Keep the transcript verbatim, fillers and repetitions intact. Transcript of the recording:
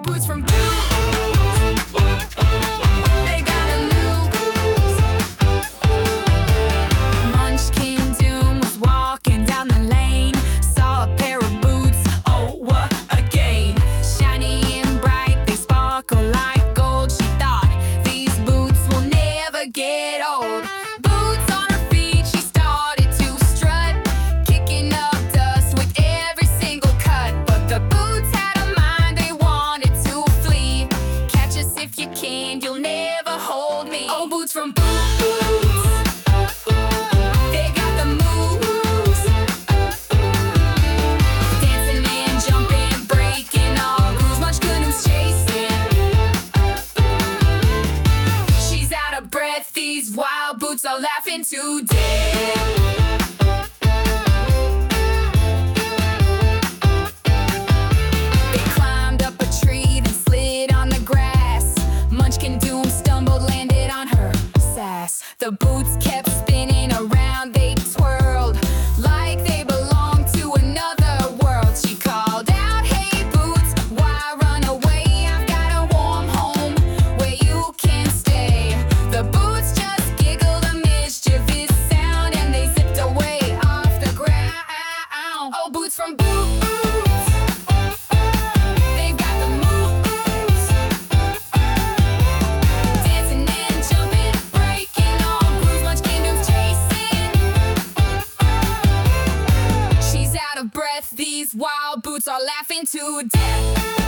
boots from Boots. They gotta lose. Munchkin Doom was walking down the lane, saw a pair of boots, oh what a gain. Shiny and bright, they sparkle like gold. She thought, these boots will never get old. Boots on her feet, she started to strut, kicking up dust with every single cut. But the boots had a mind, they wanted to flee. Catch us if you can, you'll never hold me. Oh, boots from Boots. They got the moves. Dancing and jumping, breaking all grooves. Munchkin who's chasing. She's out of breath, these wild boots are laughing to death. They climbed up a tree, then slid on the grass. Munchkin Doom stumbled, landed on her sass. The boots kept spinning around, they twirled like they belonged to another world. She called out, hey boots, why run away? I've got a warm home where you can stay. The boots just giggled a mischievous sound, and they zipped away off the ground. Oh, boots from Boots. They've got the moves. Dancing and jumping, breaking all grooves. Munchkin Doom's chasing. She's out of breath, these wild boots are laughing to death.